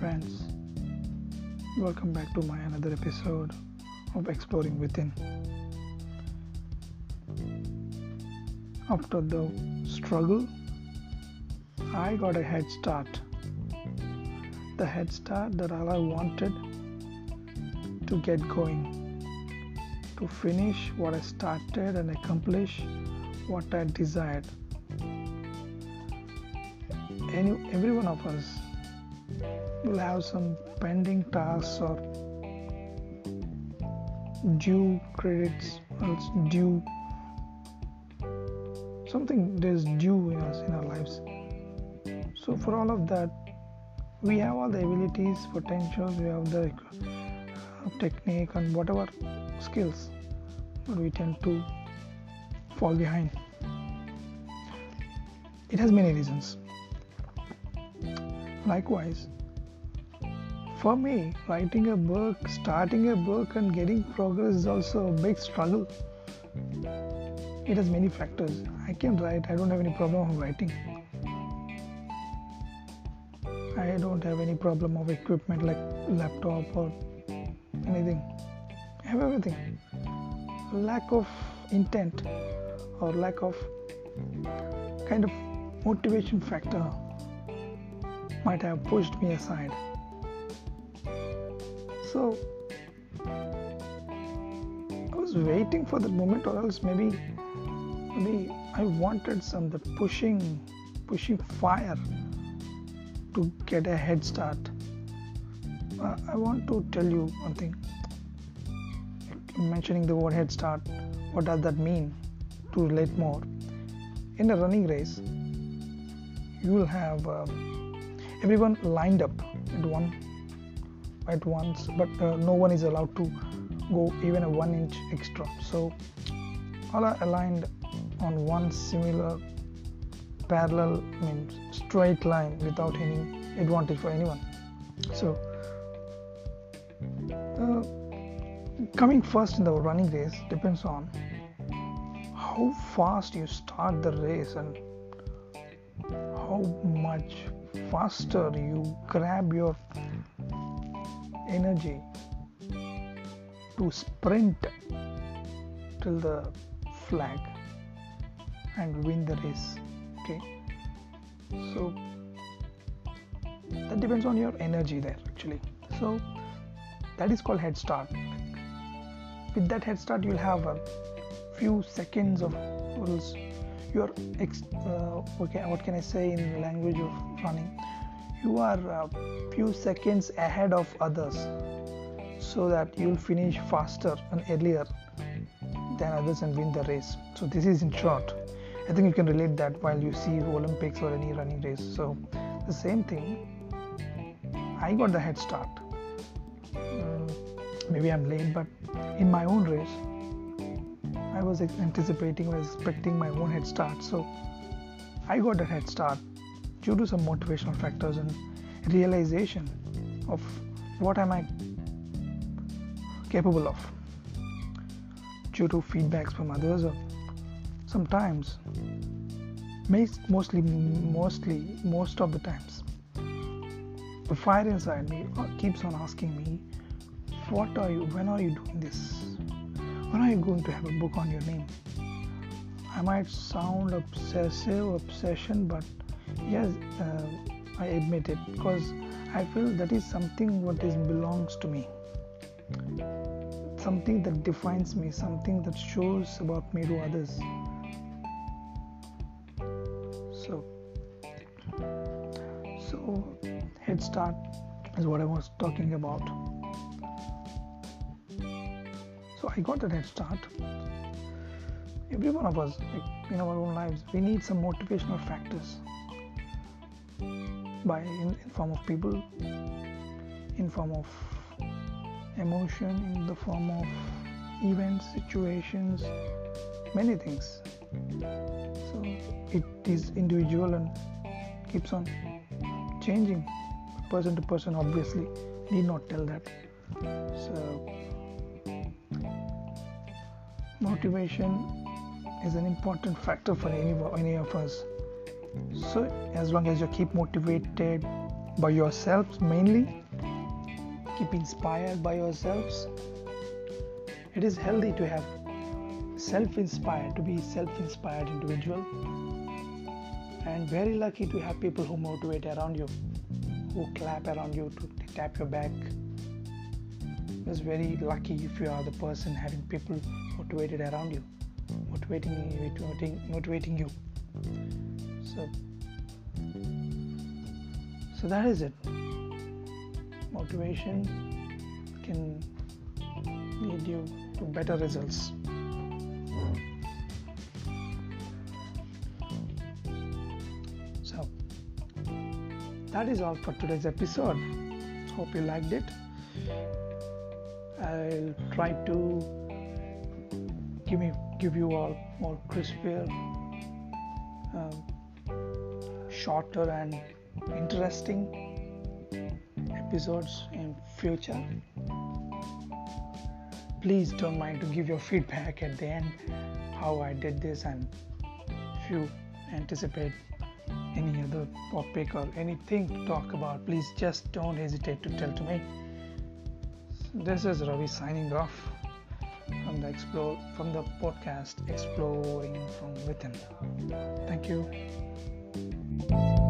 friends, welcome back to my another episode of Exploring Within. After the struggle, I got a head start. The head start that all I wanted to get going, to finish what I started and accomplish what I desired. Every one of us will have some pending tasks or due credits or due something there's due in us in our lives. So for all of that, we have all the abilities, potentials, we have the technique and whatever skills, but we tend to fall behind. It has many reasons. Likewise, for me, writing a book, starting a book and getting progress is also a big struggle. It has many factors. I can write, I don't have any problem of writing. I don't have any problem of equipment like laptop or anything. I have everything. Lack of intent or lack of kind of motivation factor might have pushed me aside. So I was waiting for that moment, or else maybe I wanted some the pushing fire to get a head start. I want to tell you one thing. Mentioning the word head start, what does that mean? To relate more, in a running race, you will have everyone lined up at once, but no one is allowed to go even a 1 inch extra. So all are aligned on one similar parallel, straight line without any advantage for anyone. So coming first in the running race depends on how fast you start the race and how much faster you grab your energy to sprint till the flag and win the race. Okay, so that depends on your energy there actually. So that is called head start. With that head start, you'll have a few seconds of you're what can I say in the language of running? You are a few seconds ahead of others, so that you'll finish faster and earlier than others and win the race. So this is in short. I think you can relate that while you see Olympics or any running race. So the same thing. I got the head start. Maybe I'm late, but in my own race, I was anticipating or expecting my own head start. So I got a head start due to some motivational factors and realization of what am I capable of, due to feedbacks from others, or sometimes most of the times the fire inside me keeps on asking me, when are you doing this? When are you going to have a book on your name? I might sound obsession, but yes, I admit it, because I feel that is something what belongs to me, something that defines me, something that shows about me to others. So head start is what I was talking about. So I got that head start. Every one of us, in our own lives, we need some motivational factors, in form of people, in form of emotion, in the form of events, situations, many things. So it is individual and keeps on changing person to person, obviously, need not tell that. So motivation is an important factor for any of us. So as long as you keep motivated, by yourselves mainly. Keep inspired by yourselves. It is healthy to have to be self-inspired individual, and very lucky to have people who motivate around you, who clap around you, to tap your back. It's very lucky if you are the person having people motivated around you, motivating you. So that is it. Motivation can lead you to better results. So that is all for today's episode. Hope you liked it. I'll try to give you all more crispier, shorter and interesting episodes in future. Please don't mind to give your feedback at the end how I did this, and if you anticipate any other topic or anything to talk about, please just don't hesitate to tell to me. This is Ravi signing off from the podcast Exploring from Within. Thank you.